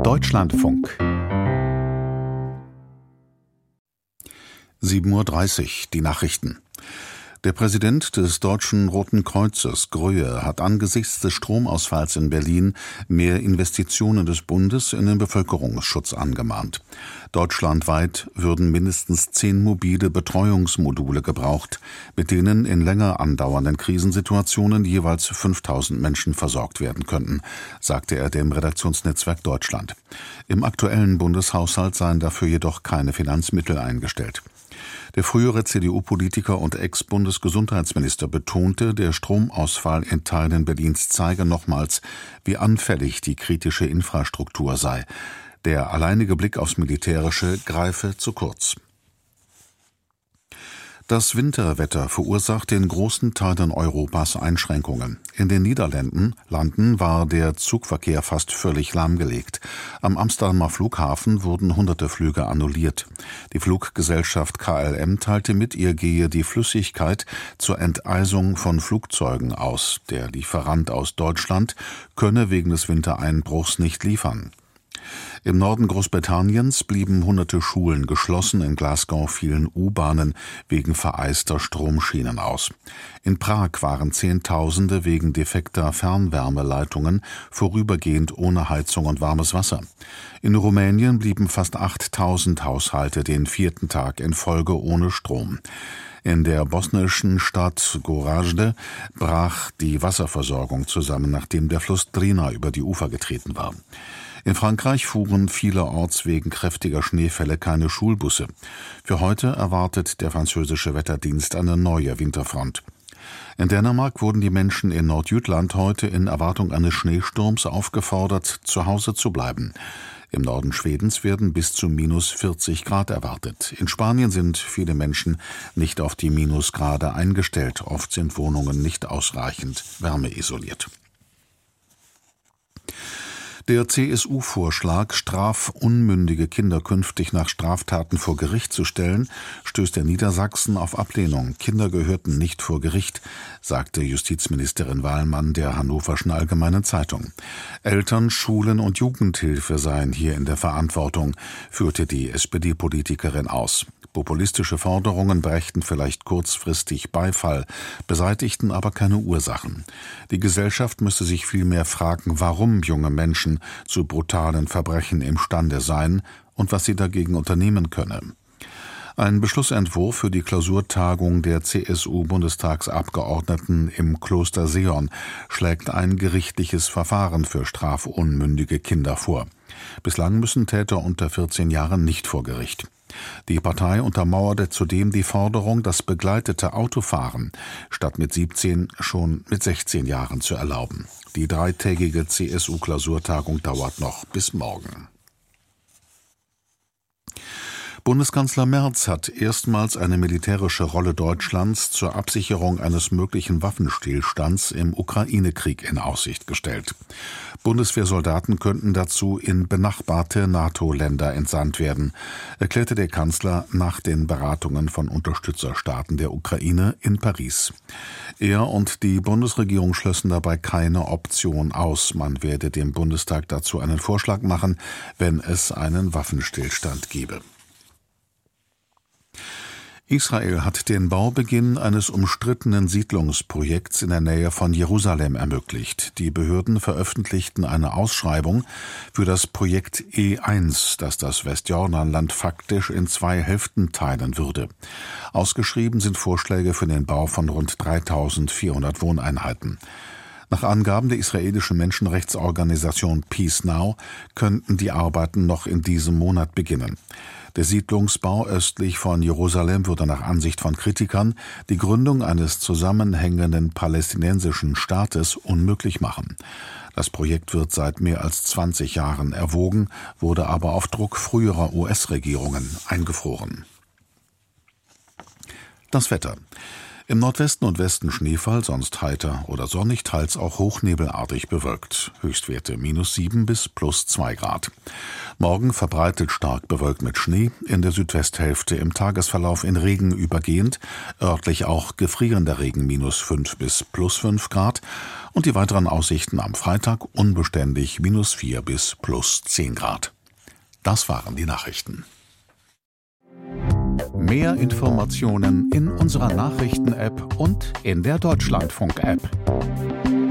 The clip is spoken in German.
Deutschlandfunk 7:30 Uhr, die Nachrichten. Der Präsident des Deutschen Roten Kreuzes, Gröhe, hat angesichts des Stromausfalls in Berlin mehr Investitionen des Bundes in den Bevölkerungsschutz angemahnt. Deutschlandweit würden mindestens 10 mobile Betreuungsmodule gebraucht, mit denen in länger andauernden Krisensituationen jeweils 5.000 Menschen versorgt werden könnten, sagte er dem Redaktionsnetzwerk Deutschland. Im aktuellen Bundeshaushalt seien dafür jedoch keine Finanzmittel eingestellt. Der frühere CDU-Politiker und Ex-Bundesgesundheitsminister betonte, der Stromausfall in Teilen Berlins zeige nochmals, wie anfällig die kritische Infrastruktur sei. Der alleinige Blick aufs Militärische greife zu kurz. Das Winterwetter verursacht in großen Teilen Europas Einschränkungen. In den Niederlanden war der Zugverkehr fast völlig lahmgelegt. Am Amsterdamer Flughafen wurden hunderte Flüge annulliert. Die Fluggesellschaft KLM teilte mit, ihr gehe die Flüssigkeit zur Enteisung von Flugzeugen aus. Der Lieferant aus Deutschland könne wegen des Wintereinbruchs nicht liefern. Im Norden Großbritanniens blieben hunderte Schulen geschlossen, in Glasgow fielen U-Bahnen wegen vereister Stromschienen aus. In Prag waren Zehntausende wegen defekter Fernwärmeleitungen vorübergehend ohne Heizung und warmes Wasser. In Rumänien blieben fast 8.000 Haushalte den 4. Tag in Folge ohne Strom. In der bosnischen Stadt Gorazde brach die Wasserversorgung zusammen, nachdem der Fluss Drina über die Ufer getreten war. In Frankreich fuhren vielerorts wegen kräftiger Schneefälle keine Schulbusse. Für heute erwartet der französische Wetterdienst eine neue Winterfront. In Dänemark wurden die Menschen in Nordjütland heute in Erwartung eines Schneesturms aufgefordert, zu Hause zu bleiben. Im Norden Schwedens werden bis zu -40 Grad erwartet. In Spanien sind viele Menschen nicht auf die Minusgrade eingestellt. Oft sind Wohnungen nicht ausreichend wärmeisoliert. Der CSU-Vorschlag, strafunmündige Kinder künftig nach Straftaten vor Gericht zu stellen, stößt in Niedersachsen auf Ablehnung. Kinder gehörten nicht vor Gericht, sagte Justizministerin Wahlmann der Hannoverschen Allgemeinen Zeitung. Eltern, Schulen und Jugendhilfe seien hier in der Verantwortung, führte die SPD-Politikerin aus. Populistische Forderungen brächten vielleicht kurzfristig Beifall, beseitigten aber keine Ursachen. Die Gesellschaft müsse sich vielmehr fragen, warum junge Menschen zu brutalen Verbrechen imstande seien und was sie dagegen unternehmen könne. Ein Beschlussentwurf für die Klausurtagung der CSU-Bundestagsabgeordneten im Kloster Seon schlägt ein gerichtliches Verfahren für strafunmündige Kinder vor. Bislang müssen Täter unter 14 Jahren nicht vor Gericht. Die Partei untermauerte zudem die Forderung, das begleitete Autofahren statt mit 17 schon mit 16 Jahren zu erlauben. Die 3-tägige CSU-Klausurtagung dauert noch bis morgen. Bundeskanzler Merz hat erstmals eine militärische Rolle Deutschlands zur Absicherung eines möglichen Waffenstillstands im Ukraine-Krieg in Aussicht gestellt. Bundeswehrsoldaten könnten dazu in benachbarte NATO-Länder entsandt werden, erklärte der Kanzler nach den Beratungen von Unterstützerstaaten der Ukraine in Paris. Er und die Bundesregierung schlössen dabei keine Option aus. Man werde dem Bundestag dazu einen Vorschlag machen, wenn es einen Waffenstillstand gebe. Israel hat den Baubeginn eines umstrittenen Siedlungsprojekts in der Nähe von Jerusalem ermöglicht. Die Behörden veröffentlichten eine Ausschreibung für das Projekt E1, das das Westjordanland faktisch in 2 Hälften teilen würde. Ausgeschrieben sind Vorschläge für den Bau von rund 3.400 Wohneinheiten. Nach Angaben der israelischen Menschenrechtsorganisation Peace Now könnten die Arbeiten noch in diesem Monat beginnen. Der Siedlungsbau östlich von Jerusalem würde nach Ansicht von Kritikern die Gründung eines zusammenhängenden palästinensischen Staates unmöglich machen. Das Projekt wird seit mehr als 20 Jahren erwogen, wurde aber auf Druck früherer US-Regierungen eingefroren. Das Wetter. Im Nordwesten und Westen Schneefall, sonst heiter oder sonnig, teils auch hochnebelartig bewölkt. Höchstwerte -7 bis +2 Grad. Morgen verbreitet stark bewölkt mit Schnee, in der Südwesthälfte im Tagesverlauf in Regen übergehend, örtlich auch gefrierender Regen -5 bis +5 Grad und die weiteren Aussichten am Freitag unbeständig -4 bis +10 Grad. Das waren die Nachrichten. Mehr Informationen in unserer Nachrichten-App und in der Deutschlandfunk-App.